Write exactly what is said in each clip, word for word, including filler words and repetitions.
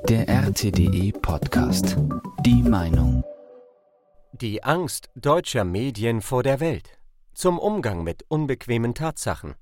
Der R T D E Podcast. Die Meinung. Die Angst deutscher Medien vor der Welt. Zum Umgang mit unbequemen Tatsachen.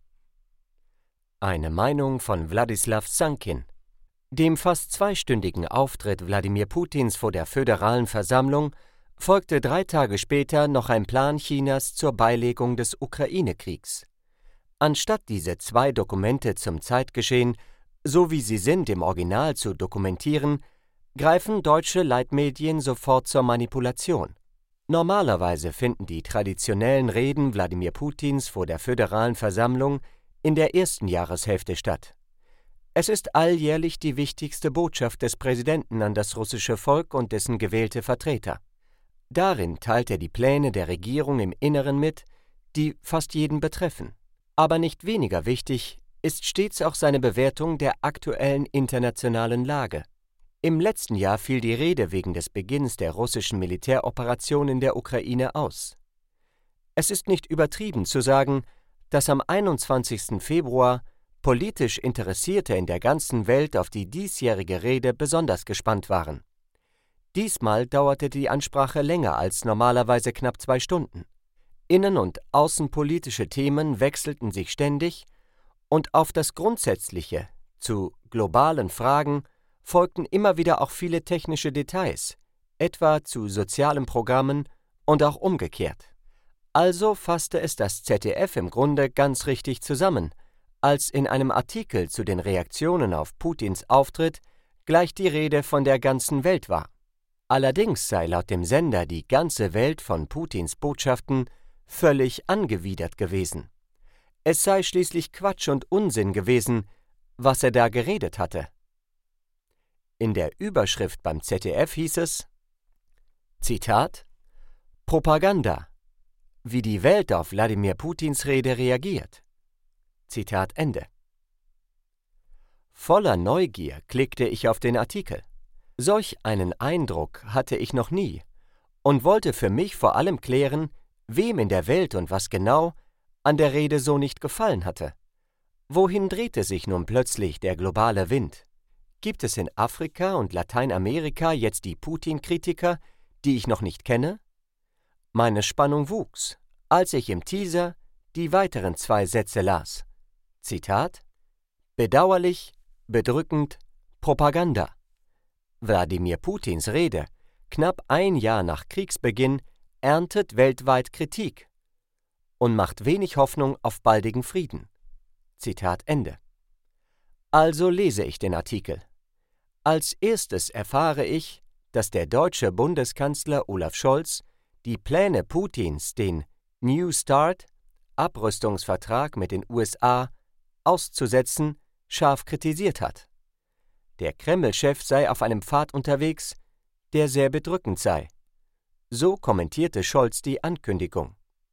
Eine Meinung von Wladislaw Sankin. Dem fast zweistündigen Auftritt Wladimir Putins vor der Föderalen Versammlung folgte drei Tage später noch ein Plan Chinas zur Beilegung des Ukraine-Kriegs. Anstatt diese zwei Dokumente zum Zeitgeschehen, so wie sie sind, im Original zu dokumentieren, greifen deutsche Leitmedien sofort zur Manipulation. Normalerweise finden die traditionellen Reden Wladimir Putins vor der Föderalen Versammlung in der ersten Jahreshälfte statt. Es ist alljährlich die wichtigste Botschaft des Präsidenten an das russische Volk und dessen gewählte Vertreter. Darin teilt er die Pläne der Regierung im Inneren mit, die fast jeden betreffen. Aber nicht weniger wichtig ist stets auch seine Bewertung der aktuellen internationalen Lage. Im letzten Jahr fiel die Rede wegen des Beginns der russischen Militäroperation in der Ukraine aus. Es ist nicht übertrieben zu sagen, dass am einundzwanzigsten Februar politisch Interessierte in der ganzen Welt auf die diesjährige Rede besonders gespannt waren. Diesmal dauerte die Ansprache länger als normalerweise knapp zwei Stunden. Innen- und außenpolitische Themen wechselten sich ständig und auf das Grundsätzliche zu globalen Fragen folgten immer wieder auch viele technische Details, etwa zu sozialen Programmen und auch umgekehrt. Also fasste es das Z D F im Grunde ganz richtig zusammen, als in einem Artikel zu den Reaktionen auf Putins Auftritt gleich die Rede von der ganzen Welt war. Allerdings sei laut dem Sender die ganze Welt von Putins Botschaften völlig angewidert gewesen. Es sei schließlich Quatsch und Unsinn gewesen, was er da geredet hatte. In der Überschrift beim Z D F hieß es, Zitat, Propaganda, wie die Welt auf Wladimir Putins Rede reagiert. Zitat Ende. Voller Neugier klickte ich auf den Artikel. Solch einen Eindruck hatte ich noch nie und wollte für mich vor allem klären, wem in der Welt und was genau an der Rede so nicht gefallen hatte. Wohin drehte sich nun plötzlich der globale Wind? Gibt es in Afrika und Lateinamerika jetzt die Putin-Kritiker, die ich noch nicht kenne? Meine Spannung wuchs, als ich im Teaser die weiteren zwei Sätze las. Zitat: Bedauerlich, bedrückend, Propaganda. Wladimir Putins Rede, knapp ein Jahr nach Kriegsbeginn, erntet weltweit Kritik und macht wenig Hoffnung auf baldigen Frieden. Zitat Ende. Also lese ich den Artikel. Als erstes erfahre ich, dass der deutsche Bundeskanzler Olaf Scholz die Pläne Putins, den New START, Abrüstungsvertrag mit den U S A, auszusetzen, scharf kritisiert hat. Der Kreml-Chef sei auf einem Pfad unterwegs, der sehr bedrückend sei. So kommentierte Scholz die Ankündigung.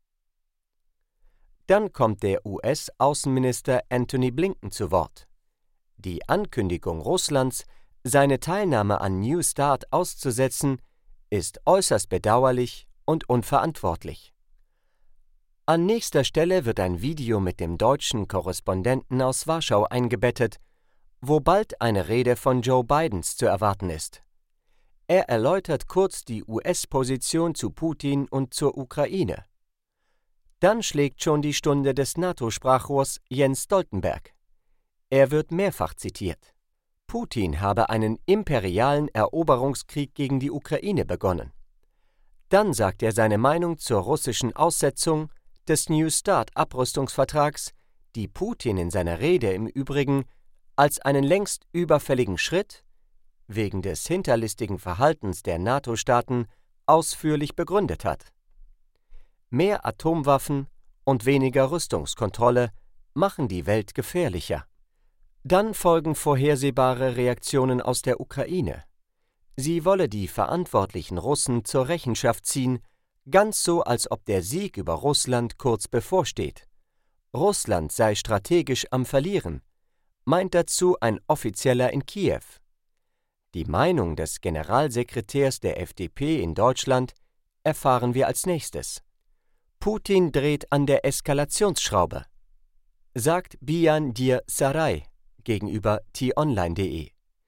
Dann kommt der U S-Außenminister Antony Blinken zu Wort. Die Ankündigung Russlands, seine Teilnahme an New START auszusetzen, ist äußerst bedauerlich und unverantwortlich. An nächster Stelle wird ein Video mit dem deutschen Korrespondenten aus Warschau eingebettet, wo bald eine Rede von Joe Bidens zu erwarten ist. Er erläutert kurz die U S-Position zu Putin und zur Ukraine. Dann schlägt schon die Stunde des NATO-Sprachrohrs Jens Stoltenberg. Er wird mehrfach zitiert. Putin habe einen imperialen Eroberungskrieg gegen die Ukraine begonnen. Dann sagt er seine Meinung zur russischen Aussetzung des New START-Abrüstungsvertrags, die Putin in seiner Rede im Übrigen als einen längst überfälligen Schritt wegen des hinterlistigen Verhaltens der NATO-Staaten ausführlich begründet hat. Mehr Atomwaffen und weniger Rüstungskontrolle machen die Welt gefährlicher. Dann folgen vorhersehbare Reaktionen aus der Ukraine. Sie wolle die verantwortlichen Russen zur Rechenschaft ziehen, ganz so, als ob der Sieg über Russland kurz bevorsteht. Russland sei strategisch am Verlieren, meint dazu ein Offizieller in Kiew. Die Meinung des Generalsekretärs der F D P in Deutschland erfahren wir als nächstes. Putin dreht an der Eskalationsschraube, sagt Bijan Dir Saray gegenüber t online punkt de.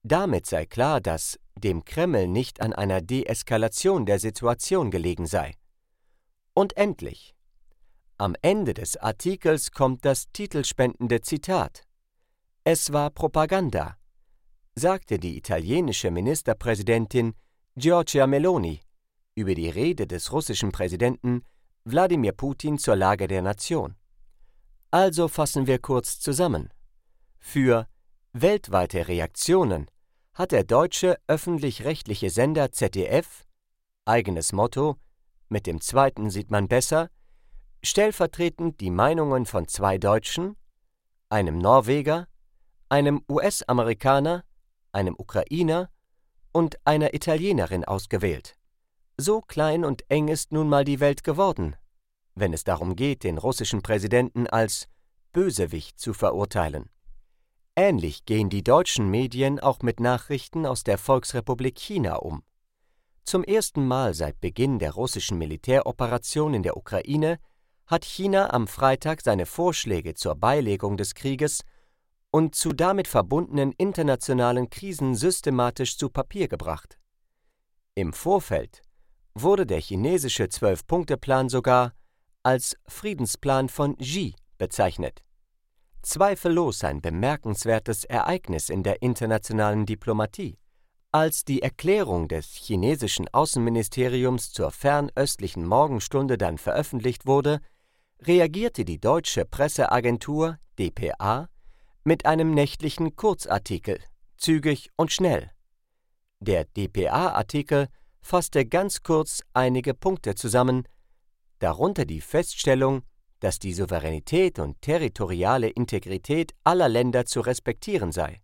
Damit sei klar, dass dem Kreml nicht an einer Deeskalation der Situation gelegen sei. Und endlich, am Ende des Artikels kommt das titelspendende Zitat: »Es war Propaganda«, sagte die italienische Ministerpräsidentin Giorgia Meloni über die Rede des russischen Präsidenten Wladimir Putin zur Lage der Nation. Also fassen wir kurz zusammen. Für weltweite Reaktionen hat der deutsche öffentlich-rechtliche Sender Z D F, eigenes Motto, mit dem zweiten sieht man besser, stellvertretend die Meinungen von zwei Deutschen, einem Norweger, einem U S-Amerikaner, einem Ukrainer und einer Italienerin ausgewählt. So klein und eng ist nun mal die Welt geworden, wenn es darum geht, den russischen Präsidenten als Bösewicht zu verurteilen. Ähnlich gehen die deutschen Medien auch mit Nachrichten aus der Volksrepublik China um. Zum ersten Mal seit Beginn der russischen Militäroperation in der Ukraine hat China am Freitag seine Vorschläge zur Beilegung des Krieges und zu damit verbundenen internationalen Krisen systematisch zu Papier gebracht. Im Vorfeld wurde der chinesische Zwölf-Punkte-Plan sogar als Friedensplan von Xi bezeichnet. Zweifellos ein bemerkenswertes Ereignis in der internationalen Diplomatie. Als die Erklärung des chinesischen Außenministeriums zur fernöstlichen Morgenstunde dann veröffentlicht wurde, reagierte die deutsche Presseagentur D P A mit einem nächtlichen Kurzartikel, zügig und schnell. Der D P A-Artikel fasste ganz kurz einige Punkte zusammen, darunter die Feststellung, dass die Souveränität und territoriale Integrität aller Länder zu respektieren sei.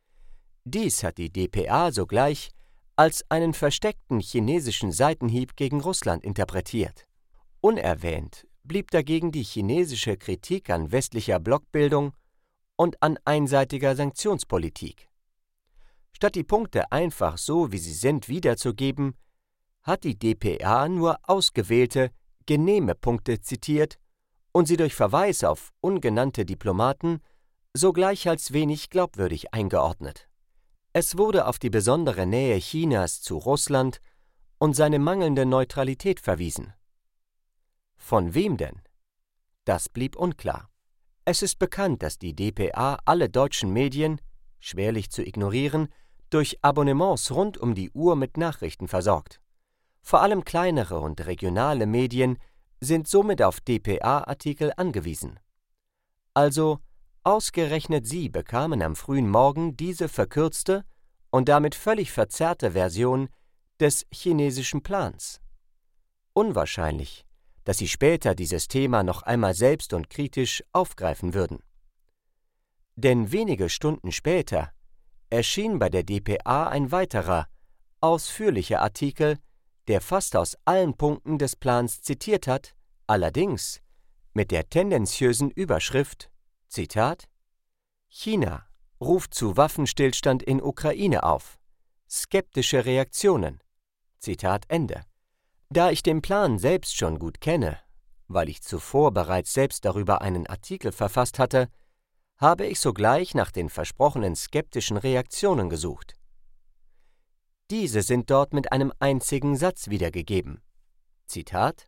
Dies hat die D P A sogleich als einen versteckten chinesischen Seitenhieb gegen Russland interpretiert. Unerwähnt blieb dagegen die chinesische Kritik an westlicher Blockbildung und an einseitiger Sanktionspolitik. Statt die Punkte einfach so, wie sie sind, wiederzugeben, hat die D P A nur ausgewählte, genehme Punkte zitiert und sie durch Verweis auf ungenannte Diplomaten sogleich als wenig glaubwürdig eingeordnet. Es wurde auf die besondere Nähe Chinas zu Russland und seine mangelnde Neutralität verwiesen. Von wem denn? Das blieb unklar. Es ist bekannt, dass die D P A alle deutschen Medien, schwerlich zu ignorieren, durch Abonnements rund um die Uhr mit Nachrichten versorgt. Vor allem kleinere und regionale Medien sind somit auf D P A-Artikel angewiesen. Also ausgerechnet sie bekamen am frühen Morgen diese verkürzte und damit völlig verzerrte Version des chinesischen Plans. Unwahrscheinlich, dass sie später dieses Thema noch einmal selbst und kritisch aufgreifen würden. Denn wenige Stunden später erschien bei der D P A ein weiterer, ausführlicher Artikel, der fast aus allen Punkten des Plans zitiert hat, allerdings mit der tendenziösen Überschrift, Zitat, China ruft zu Waffenstillstand in Ukraine auf. Skeptische Reaktionen. Zitat Ende. Da ich den Plan selbst schon gut kenne, weil ich zuvor bereits selbst darüber einen Artikel verfasst hatte, habe ich sogleich nach den versprochenen skeptischen Reaktionen gesucht. Diese sind dort mit einem einzigen Satz wiedergegeben. Zitat: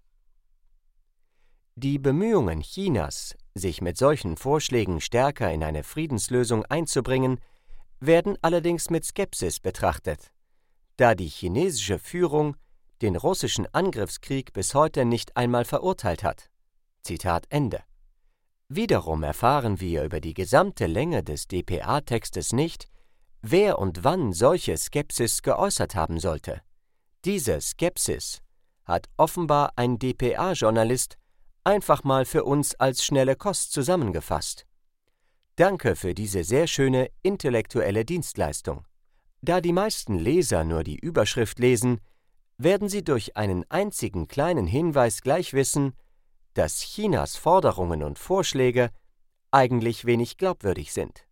Die Bemühungen Chinas, sich mit solchen Vorschlägen stärker in eine Friedenslösung einzubringen, werden allerdings mit Skepsis betrachtet, da die chinesische Führung den russischen Angriffskrieg bis heute nicht einmal verurteilt hat. Zitat Ende. Wiederum erfahren wir über die gesamte Länge des D P A-Textes nicht, wer und wann solche Skepsis geäußert haben sollte. Diese Skepsis hat offenbar ein D P A-Journalist einfach mal für uns als schnelle Kost zusammengefasst. Danke für diese sehr schöne intellektuelle Dienstleistung. Da die meisten Leser nur die Überschrift lesen, werden sie durch einen einzigen kleinen Hinweis gleich wissen, dass Chinas Forderungen und Vorschläge eigentlich wenig glaubwürdig sind.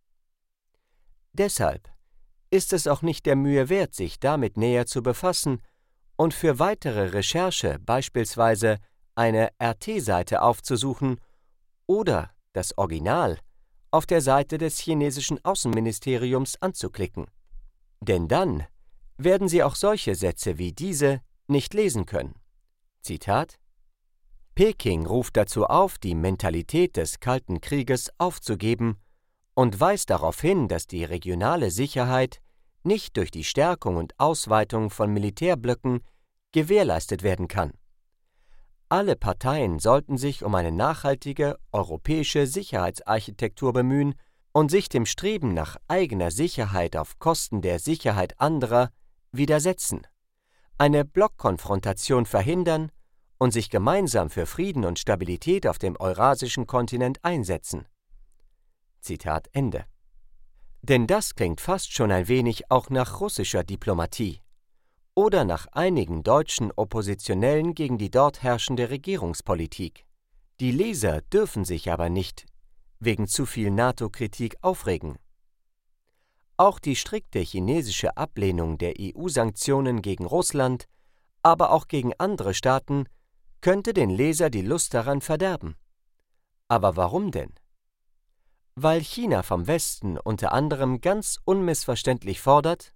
Deshalb ist es auch nicht der Mühe wert, sich damit näher zu befassen und für weitere Recherche beispielsweise eine R T-Seite aufzusuchen oder das Original auf der Seite des chinesischen Außenministeriums anzuklicken. Denn dann werden Sie auch solche Sätze wie diese nicht lesen können. Zitat: Peking ruft dazu auf, die Mentalität des Kalten Krieges aufzugeben und weist darauf hin, dass die regionale Sicherheit nicht durch die Stärkung und Ausweitung von Militärblöcken gewährleistet werden kann. Alle Parteien sollten sich um eine nachhaltige europäische Sicherheitsarchitektur bemühen und sich dem Streben nach eigener Sicherheit auf Kosten der Sicherheit anderer widersetzen, eine Blockkonfrontation verhindern und sich gemeinsam für Frieden und Stabilität auf dem eurasischen Kontinent einsetzen. Zitat Ende. Denn das klingt fast schon ein wenig auch nach russischer Diplomatie oder nach einigen deutschen Oppositionellen gegen die dort herrschende Regierungspolitik. Die Leser dürfen sich aber nicht wegen zu viel NATO-Kritik aufregen. Auch die strikte chinesische Ablehnung der E U-Sanktionen gegen Russland, aber auch gegen andere Staaten, könnte den Leser die Lust daran verderben. Aber warum denn? Weil China vom Westen unter anderem ganz unmissverständlich fordert: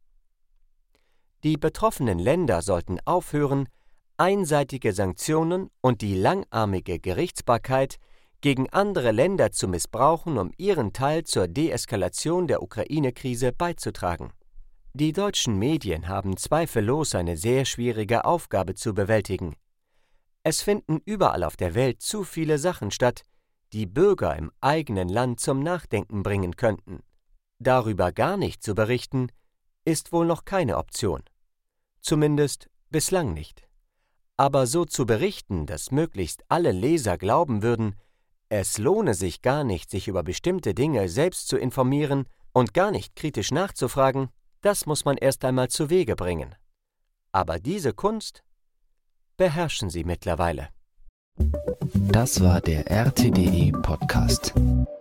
Die betroffenen Länder sollten aufhören, einseitige Sanktionen und die langarmige Gerichtsbarkeit gegen andere Länder zu missbrauchen, um ihren Teil zur Deeskalation der Ukraine-Krise beizutragen. Die deutschen Medien haben zweifellos eine sehr schwierige Aufgabe zu bewältigen. Es finden überall auf der Welt zu viele Sachen statt, die Bürger im eigenen Land zum Nachdenken bringen könnten. Darüber gar nicht zu berichten, ist wohl noch keine Option. Zumindest bislang nicht. Aber so zu berichten, dass möglichst alle Leser glauben würden, es lohne sich gar nicht, sich über bestimmte Dinge selbst zu informieren und gar nicht kritisch nachzufragen, das muss man erst einmal zu Wege bringen. Aber diese Kunst beherrschen Sie mittlerweile. Das war der R T D E Podcast.